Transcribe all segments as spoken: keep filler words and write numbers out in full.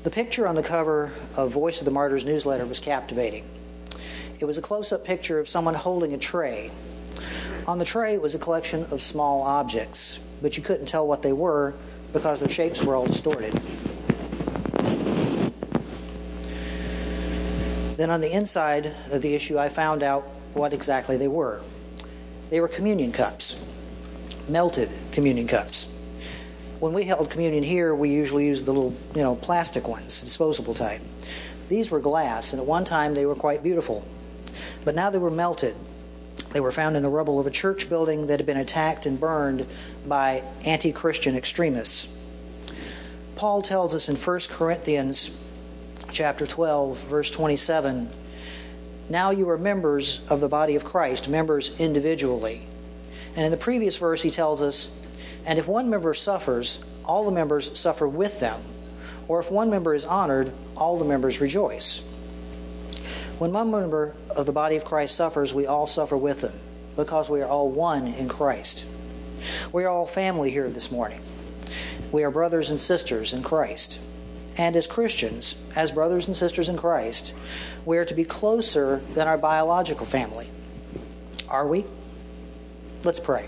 The picture on the cover of Voice of the Martyrs newsletter was captivating. It was a close-up picture of someone holding a tray. On the tray was a collection of small objects, but you couldn't tell what they were because their shapes were all distorted. Then on the inside of the issue, I found out what exactly they were. They were communion cups, melted communion cups. When we held communion here, we usually used the little, you know, plastic ones, disposable type. These were glass, and at one time they were quite beautiful. But now they were melted. They were found in the rubble of a church building that had been attacked and burned by anti-Christian extremists. Paul tells us in First Corinthians chapter twelve, verse twenty-seven, now you are members of the body of Christ, members individually. And in the previous verse he tells us, and if one member suffers, all the members suffer with them. Or if one member is honored, all the members rejoice. When one member of the body of Christ suffers, we all suffer with them, because we are all one in Christ. We are all family here this morning. We are brothers and sisters in Christ. And as Christians, as brothers and sisters in Christ, we are to be closer than our biological family. Are we? Let's pray.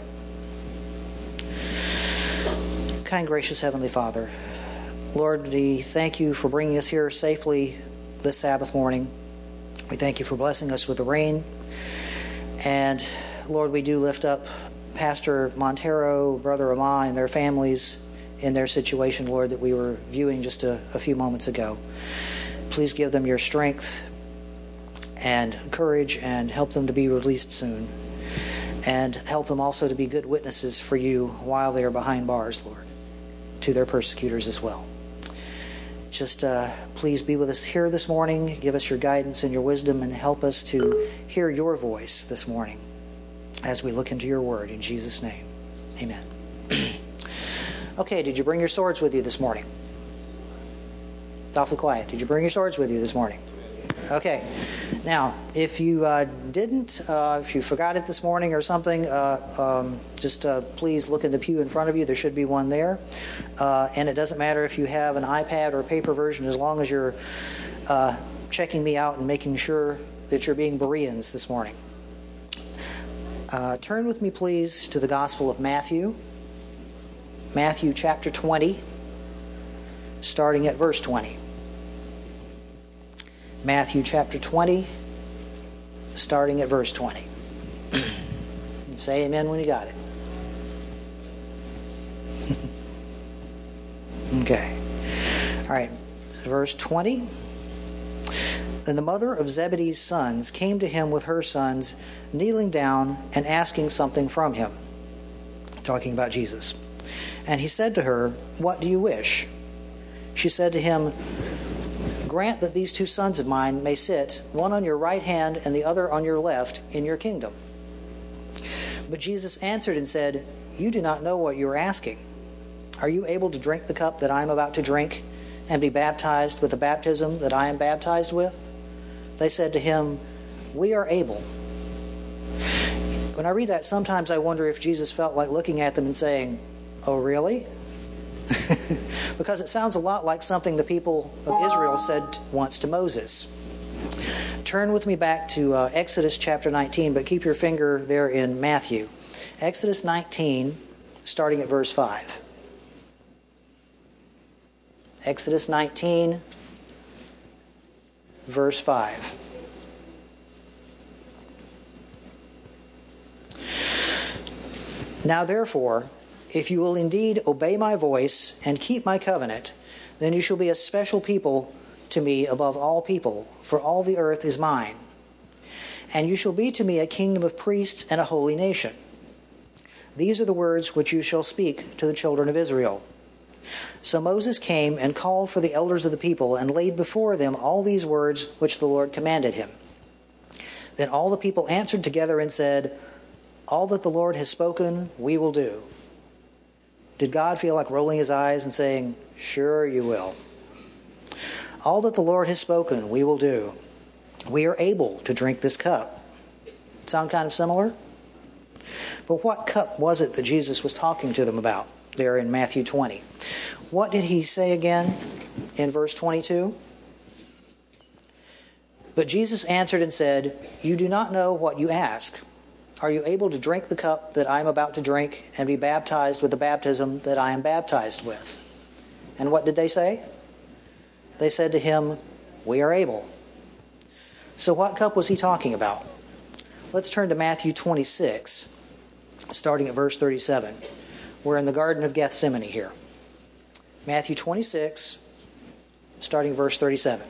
Kind, gracious Heavenly Father, Lord, we thank you for bringing us here safely this Sabbath morning. We thank you for blessing us with the rain. And Lord, we do lift up Pastor Montero, Brother Amah, and their families in their situation, Lord, that we were viewing just a, a few moments ago. Please give them your strength and courage and help them to be released soon. And help them also to be good witnesses for you while they are behind bars, Lord, to their persecutors as well. Just uh, please be with us here this morning. Give us your guidance and your wisdom and help us to hear your voice this morning as we look into your word. In Jesus' name, amen. Okay, did you bring your swords with you this morning? It's awfully quiet. Did you bring your swords with you this morning? Okay. Now, if you uh, didn't, uh, if you forgot it this morning or something, uh, um, just uh, please look in the pew in front of you. There should be one there. Uh, and it doesn't matter if you have an iPad or a paper version, as long as you're uh, checking me out and making sure that you're being Bereans this morning. Uh, turn with me, please, to the Gospel of Matthew. Matthew chapter twenty, starting at verse twenty. Matthew chapter twenty, starting at verse twenty. And say amen when you got it. Okay. All right. Verse twenty. Then the mother of Zebedee's sons came to him with her sons, kneeling down and asking something from him. Talking about Jesus. And he said to her, "What do you wish?" She said to him, "Grant that these two sons of mine may sit, one on your right hand and the other on your left, in your kingdom." But Jesus answered and said, "You do not know what you are asking. Are you able to drink the cup that I am about to drink, and be baptized with the baptism that I am baptized with?" They said to him, "We are able." When I read that, sometimes I wonder if Jesus felt like looking at them and saying, "Oh, really?" Because it sounds a lot like something the people of Israel said once to Moses. Turn with me back to uh, Exodus chapter nineteen, but keep your finger there in Matthew. Exodus nineteen, starting at verse five. Exodus nineteen, verse five. Now therefore, if you will indeed obey my voice and keep my covenant, then you shall be a special people to me above all people, for all the earth is mine. And you shall be to me a kingdom of priests and a holy nation. These are the words which you shall speak to the children of Israel. So Moses came and called for the elders of the people and laid before them all these words which the Lord commanded him. Then all the people answered together and said, "All that the Lord has spoken, we will do." Did God feel like rolling his eyes and saying, "Sure you will"? All that the Lord has spoken, we will do. We are able to drink this cup. Sound kind of similar? But what cup was it that Jesus was talking to them about there in Matthew twenty? What did he say again? in verse twenty-two. But Jesus answered and said, "You do not know what you ask. Are you able to drink the cup that I am about to drink and be baptized with the baptism that I am baptized with?" And what did they say? They said to him, "We are able." So what cup was he talking about? Let's turn to Matthew twenty-six, starting at verse thirty-seven. We're in the Garden of Gethsemane here. Matthew twenty-six, starting verse thirty-seven.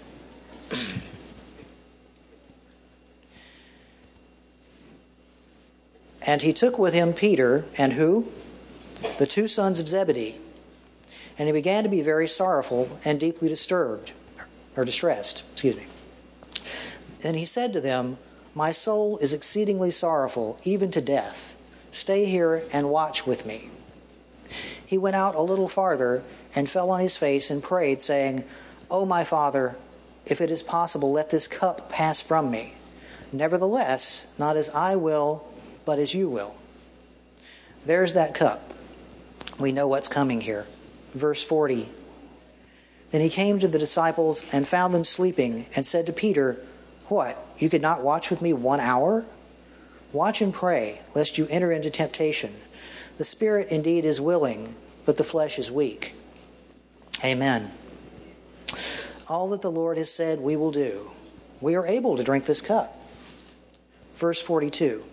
And he took with him Peter and who? The two sons of Zebedee. And he began to be very sorrowful and deeply disturbed, or distressed, excuse me. And he said to them, "My soul is exceedingly sorrowful, even to death. Stay here and watch with me." He went out a little farther and fell on his face and prayed, saying, "O my Father, if it is possible, let this cup pass from me. Nevertheless, not as I will, but as you will." There's that cup. We know what's coming here. Verse forty. Then he came to the disciples and found them sleeping, and said to Peter, "What, you could not watch with me one hour? Watch and pray, lest you enter into temptation. The spirit indeed is willing, but the flesh is weak." Amen. All that the Lord has said we will do. We are able to drink this cup. Verse forty-two.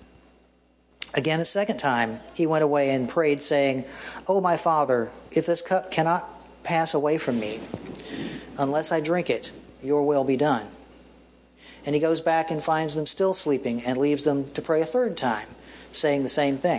Again, a second time, he went away and prayed, saying, "O my Father, if this cup cannot pass away from me, unless I drink it, your will be done." And he goes back and finds them still sleeping and leaves them to pray a third time, saying the same thing.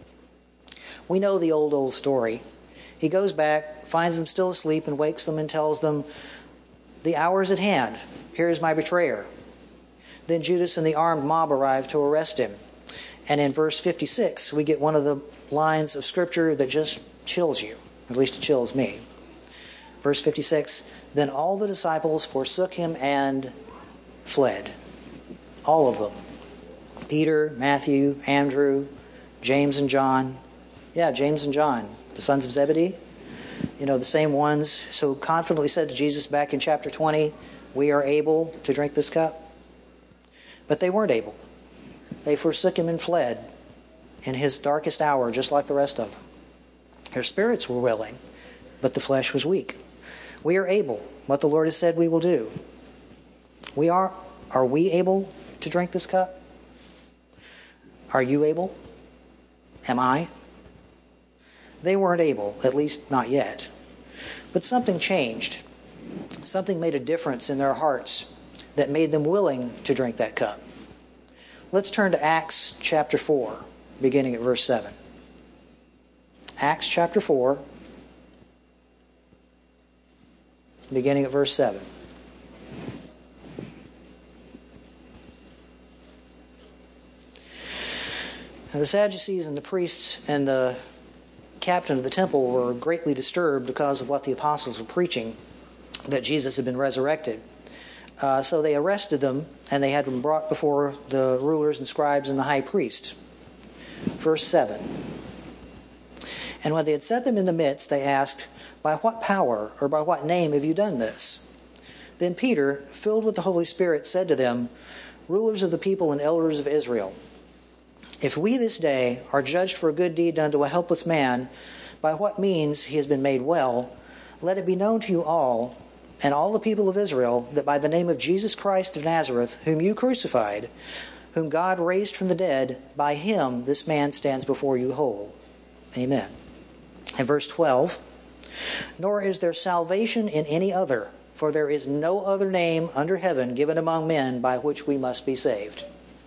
We know the old, old story. He goes back, finds them still asleep, and wakes them and tells them, "The hour is at hand. Here is my betrayer." Then Judas and the armed mob arrive to arrest him. And in verse fifty-six, we get one of the lines of Scripture that just chills you. At least it chills me. Verse fifty-six, "Then all the disciples forsook him and fled." All of them. Peter, Matthew, Andrew, James and John. Yeah, James and John, the sons of Zebedee. You know, the same ones so confidently said to Jesus back in chapter twenty, "We are able to drink this cup." But they weren't able. They forsook him and fled in his darkest hour, just like the rest of them. Their spirits were willing, but the flesh was weak. We are able. What the Lord has said we will do. We are, are we able to drink this cup? Are you able? Am I? They weren't able, at least not yet. But something changed. Something made a difference in their hearts that made them willing to drink that cup. Let's turn to Acts chapter four, beginning at verse seven. Acts chapter four, beginning at verse seven. Now, the Sadducees and the priests and the captain of the temple were greatly disturbed because of what the apostles were preaching, that Jesus had been resurrected. Uh, so they arrested them, and they had them brought before the rulers and scribes and the high priest. Verse seven. And when they had set them in the midst, they asked, "By what power or by what name have you done this?" Then Peter, filled with the Holy Spirit, said to them, "Rulers of the people and elders of Israel, if we this day are judged for a good deed done to a helpless man, by what means he has been made well, let it be known to you all, and all the people of Israel, that by the name of Jesus Christ of Nazareth, whom you crucified, whom God raised from the dead, by him this man stands before you whole." Amen. And verse twelve, "Nor is there salvation in any other, for there is no other name under heaven given among men by which we must be saved."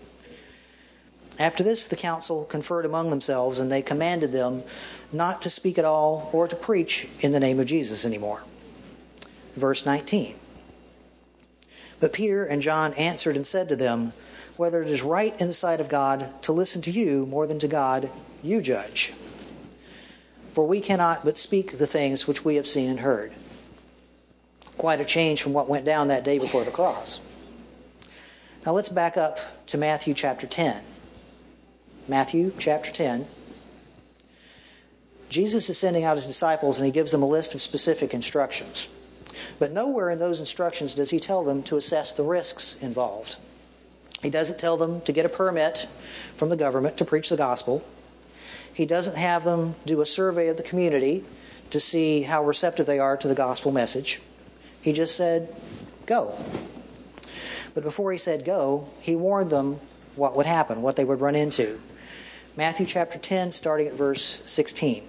After this, the council conferred among themselves, and they commanded them not to speak at all or to preach in the name of Jesus anymore. Verse nineteen. But Peter and John answered and said to them, "Whether it is right in the sight of God to listen to you more than to God, you judge. For we cannot but speak the things which we have seen and heard." Quite a change from what went down that day before the cross. Now let's back up to Matthew chapter ten. Matthew chapter ten. Jesus is sending out his disciples, and he gives them a list of specific instructions. But nowhere in those instructions does he tell them to assess the risks involved. He doesn't tell them to get a permit from the government to preach the gospel. He doesn't have them do a survey of the community to see how receptive they are to the gospel message. He just said, go. But before he said go, he warned them what would happen, what they would run into. Matthew chapter ten, starting at verse sixteen.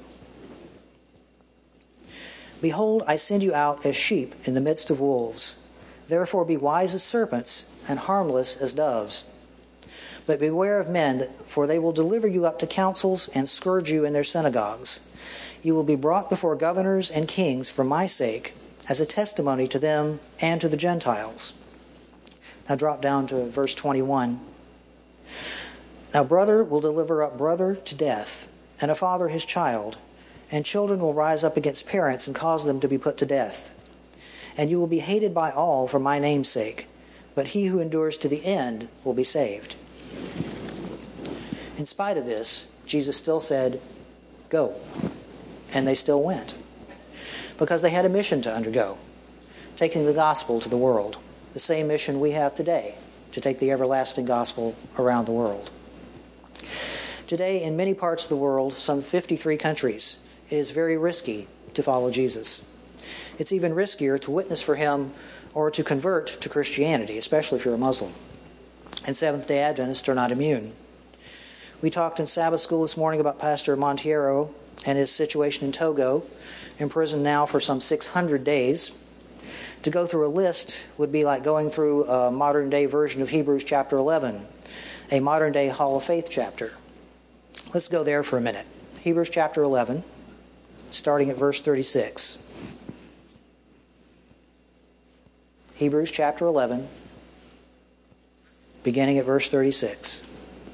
Behold, I send you out as sheep in the midst of wolves. Therefore be wise as serpents and harmless as doves. But beware of men, for they will deliver you up to councils and scourge you in their synagogues. You will be brought before governors and kings for my sake, as a testimony to them and to the Gentiles. Now drop down to verse twenty-one. Now brother will deliver up brother to death, and a father his child, and children will rise up against parents and cause them to be put to death. And you will be hated by all for my name's sake, but he who endures to the end will be saved. In spite of this, Jesus still said, go. And they still went. Because they had a mission to undergo, taking the gospel to the world. The same mission we have today, to take the everlasting gospel around the world. Today, in many parts of the world, some fifty-three countries, it is very risky to follow Jesus. It's even riskier to witness for him or to convert to Christianity, especially if you're a Muslim. And Seventh-day Adventists are not immune. We talked in Sabbath school this morning about Pastor Monteiro and his situation in Togo, imprisoned now for some six hundred days. To go through a list would be like going through a modern-day version of Hebrews chapter eleven, a modern-day Hall of Faith chapter. Let's go there for a minute. Hebrews chapter eleven, starting at verse thirty-six. Hebrews chapter eleven, beginning at verse thirty-six.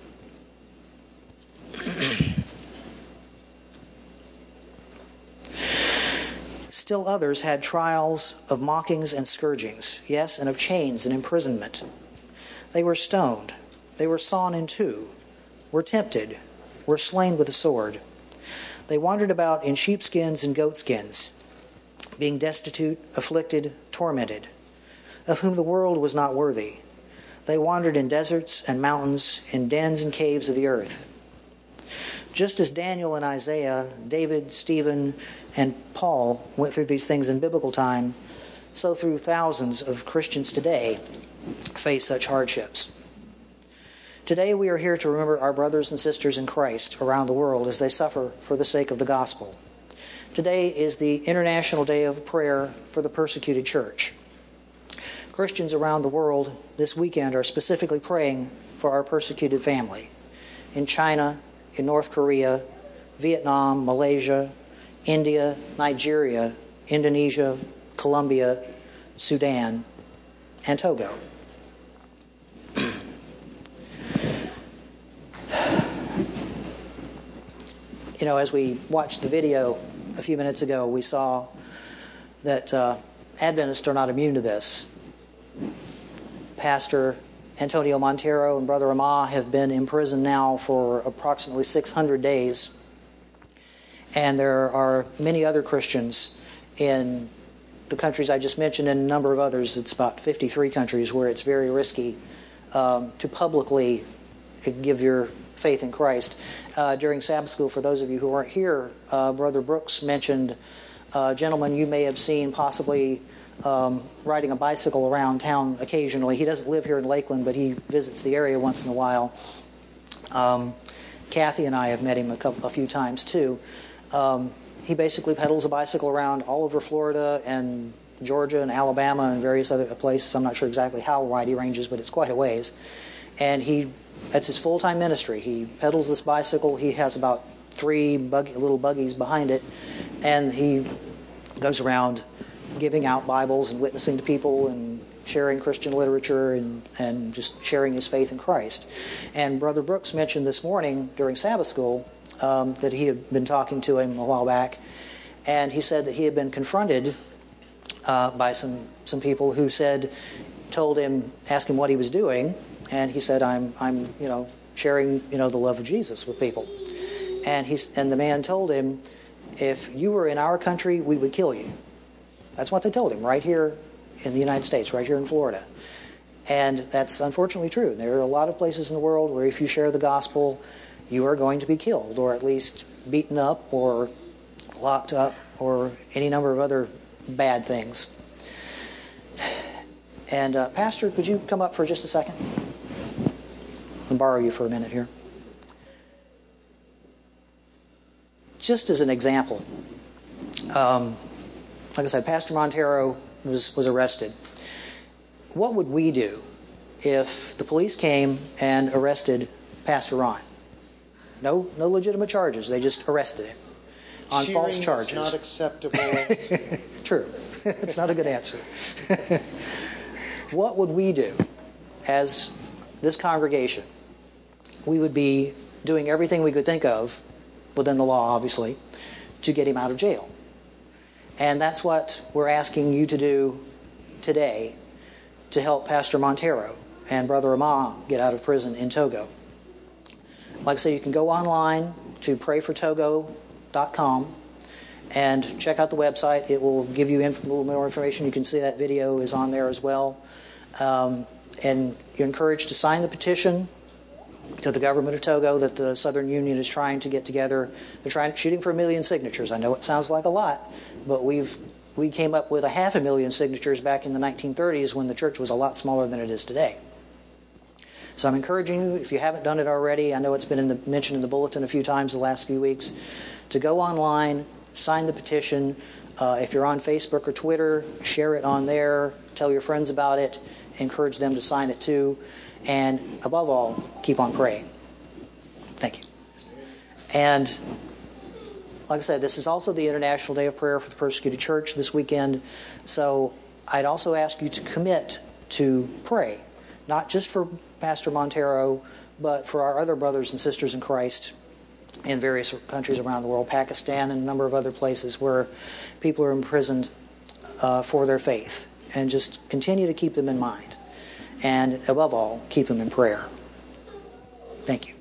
Still others had trials of mockings and scourgings, yes, and of chains and imprisonment. They were stoned, they were sawn in two, were tempted, were slain with a sword. They wandered about in sheepskins and goatskins, being destitute, afflicted, tormented, of whom the world was not worthy. They wandered in deserts and mountains, in dens and caves of the earth. Just as Daniel and Isaiah, David, Stephen, and Paul went through these things in biblical time, so through thousands of Christians today face such hardships. Today we are here to remember our brothers and sisters in Christ around the world as they suffer for the sake of the gospel. Today is the International Day of Prayer for the Persecuted Church. Christians around the world this weekend are specifically praying for our persecuted family in China, in North Korea, Vietnam, Malaysia, India, Nigeria, Indonesia, Colombia, Sudan, and Togo. You know, as we watched the video a few minutes ago, we saw that uh, Adventists are not immune to this. Pastor Antonio Monteiro and Brother Amah have been in prison now for approximately six hundred days. And there are many other Christians in the countries I just mentioned and a number of others. It's about fifty-three countries where it's very risky um, to publicly give your faith in Christ. Uh, during Sabbath school, for those of you who weren't here, uh, Brother Brooks mentioned a gentleman you may have seen possibly um, riding a bicycle around town occasionally. He doesn't live here in Lakeland, but he visits the area once in a while. Um, Kathy and I have met him a, couple, a few times too. Um, he basically pedals a bicycle around all over Florida and Georgia and Alabama and various other places. I'm not sure exactly how wide he ranges, but it's quite a ways. And he, that's his full-time ministry. He pedals this bicycle. He has about three buggy, little buggies behind it, and he goes around giving out Bibles and witnessing to people and sharing Christian literature and, and just sharing his faith in Christ. And Brother Brooks mentioned this morning during Sabbath school um, that he had been talking to him a while back, and he said that he had been confronted uh, by some, some people who said, told him, asked him what he was doing, and he said, I'm, I'm, you know, sharing, you know, the love of Jesus with people. And he's, and the man told him, if you were in our country, we would kill you. That's what they told him right here in the United States, right here in Florida. And that's unfortunately true. There are a lot of places in the world where if you share the gospel, you are going to be killed, or at least beaten up, or locked up, or any number of other bad things. And uh, Pastor, could you come up for just a second? I'll borrow you for a minute here. Just as an example, um, like I said, Pastor Montero was, was arrested. What would we do if the police came and arrested Pastor Ron? No, no legitimate charges. They just arrested him on Cheering false charges. Is not acceptable. True. It's not a good answer. What would we do as this congregation? We would be doing everything we could think of, within the law obviously, to get him out of jail. And that's what we're asking you to do today to help Pastor Montero and Brother Ama get out of prison in Togo. Like I say, you can go online to pray for togo dot com and check out the website. It will give you inf- a little more information. You can see that video is on there as well. Um, and you're encouraged to sign the petition to the government of Togo that the Southern Union is trying to get together. They're trying shooting for a million signatures. I know it sounds like a lot, but we've we came up with a half a million signatures back in the nineteen thirties when the church was a lot smaller than it is today. So I'm encouraging you, if you haven't done it already, I know it's been in the, mentioned in the bulletin a few times the last few weeks, to go online, sign the petition. Uh, if you're on Facebook or Twitter, share it on there. Tell your friends about it. Encourage them to sign it too. And above all, keep on praying. Thank you. And like I said, this is also the International Day of Prayer for the Persecuted Church this weekend. So I'd also ask you to commit to pray, not just for Pastor Montero, but for our other brothers and sisters in Christ in various countries around the world, Pakistan and a number of other places where people are imprisoned uh, for their faith. And just continue to keep them in mind. And above all, keep them in prayer. Thank you.